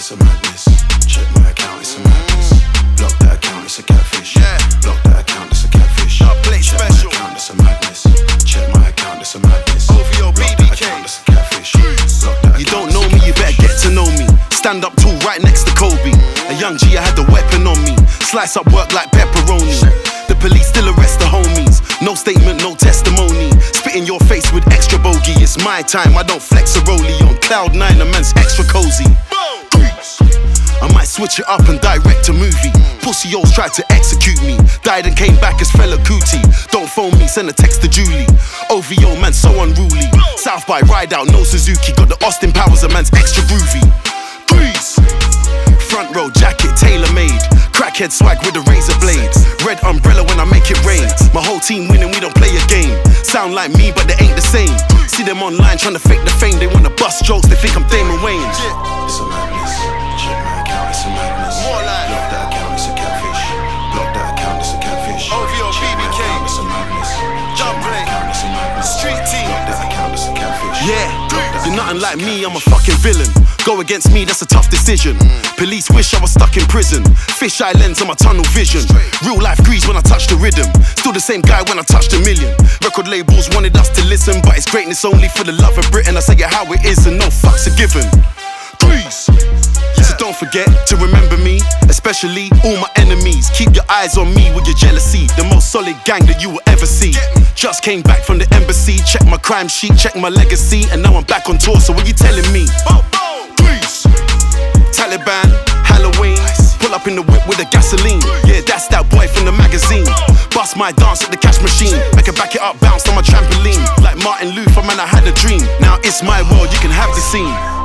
it's a madness. Check my account, it's a madness. Block that account, it's a catfish. Block that account, it's a catfish. Check my account, it's a madness. Check my account, it's a madness. OVO, BBK. It's a catfish. You don't know me, you better get to know me. Stand up tall right next to Kobe. A young G, I had the weapon on me. Slice up work like pepperoni. The police still arrest the homies. No statement, no testimony. Spit in your face with extra bogey. It's my time, I don't flex a rollie. On cloud 9, a man's extra cozy. I might switch it up and direct a movie. Pussy-os tried to execute me. Died and came back as Fela Kuti. Don't phone me, send a text to Julie. OVO, man, so unruly. South by ride out, no Suzuki. Got the Austin Powers, a man's extra groovy. Please. Front row jacket, tailor-made. Crackhead swag with the razor blades. Red umbrella when I make it rain. My whole team winning, we don't play a game. Sound like me, but they ain't the same. See them online trying to fake the fame. They wanna bust jokes, they think I'm Damon Wayans. It's a madness. Check my account, it's a madness. More like block that account, it's a catfish. Block that account, it's a catfish. OVO, BBK. It's a madness. Check my account, it's a madness. Street team. Block that account, it's a catfish. Yeah, you're nothing like me, I'm a fucking villain. Go against me, that's a tough decision. Police wish I was stuck in prison. Fisheye lens on my tunnel vision. Real life grease when I touch the rhythm. Still the same guy when I touched a million. Record labels wanted us to listen, but it's greatness only for the love of Britain. I say it how it is and no fucks are given. Grease. So don't forget to remember me, especially all my enemies. Keep your eyes on me with your jealousy. The most solid gang that you will ever see. Just came back from the embassy. Check my crime sheet, check my legacy. And now I'm back on tour, so what you telling me? Please. Taliban, Halloween. Pull up in the whip with the gasoline. Yeah, that's that boy from the magazine. Bust my dance at the cash machine. Make it back it up, bounce on my trampoline. Like Martin Luther, man, I had a dream. Now it's my world, you can have the scene.